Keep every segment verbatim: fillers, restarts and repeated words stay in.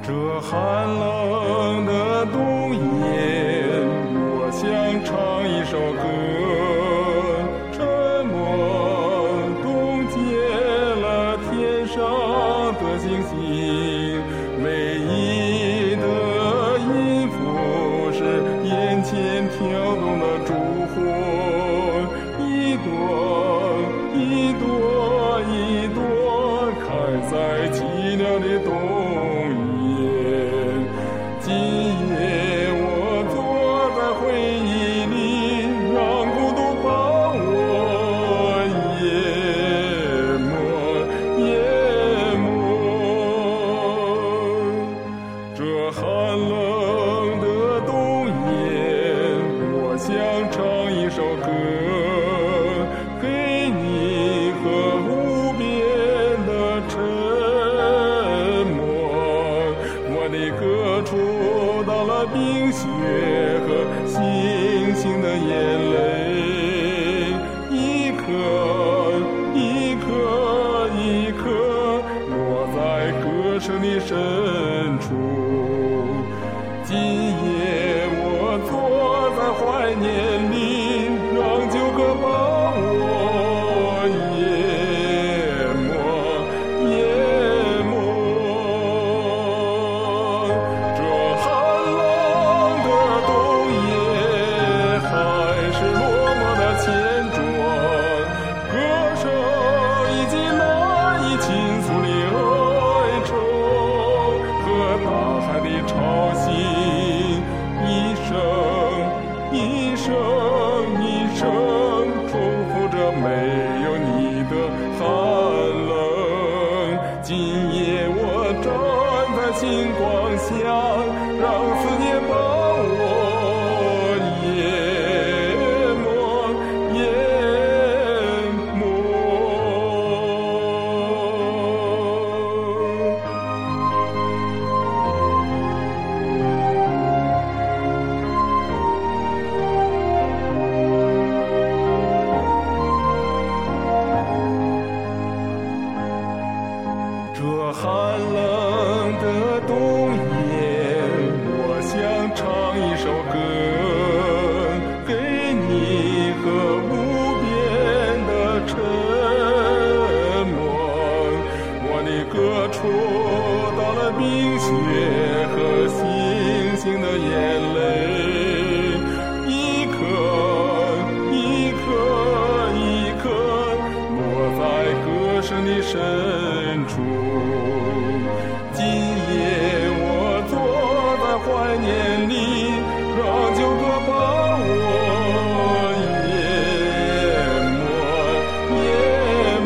这寒冷的冬夜，我想唱一首歌，沉默冻结了天上的星星，唯一的音符是眼前跳动的烛火，一朵一朵一朵开在寂寥的冬夜。今夜我坐在回忆里，让孤独把我淹没淹没。这寒冷的冬夜，我想唱一首歌，给你和无边的沉默。我的歌触到了冰雪和星星的眼泪，一颗一颗一颗落在歌声的深处。今夜我坐在怀念里，让旧歌把我淹没淹没。这寒冷的冬夜，还是落寞的千转，歌声已经难以倾诉的哀愁，和大海的潮汐，一声一声一声重复着没有你的寒冷。今夜我站在星光下，让思念把我淹没淹没。这寒冷的冬夜，我想唱一首歌，给你和无边的沉默。我的歌触到了冰雪和星星的眼泪，一颗一颗一颗落在歌声的深处。今夜我坐在怀念里，让旧歌把我淹没淹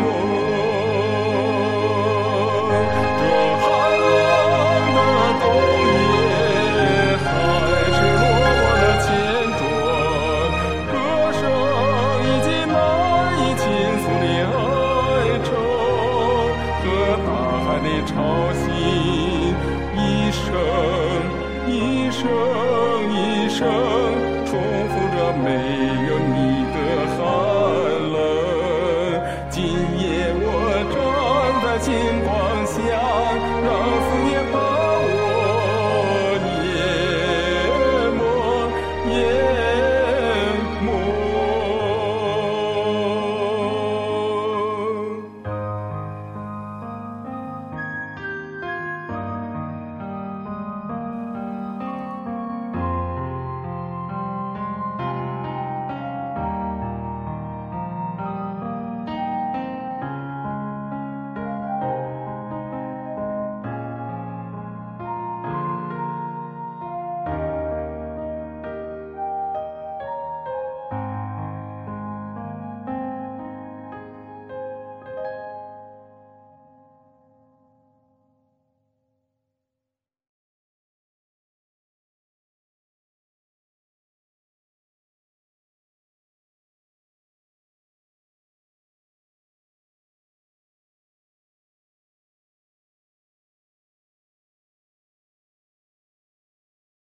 没。这寒冷的冬夜，还是落寞的千转，歌声已经难以倾诉的哀愁，和大海的潮汐，一声一声一声重复着没有你的寒冷。今夜我站在星光下，让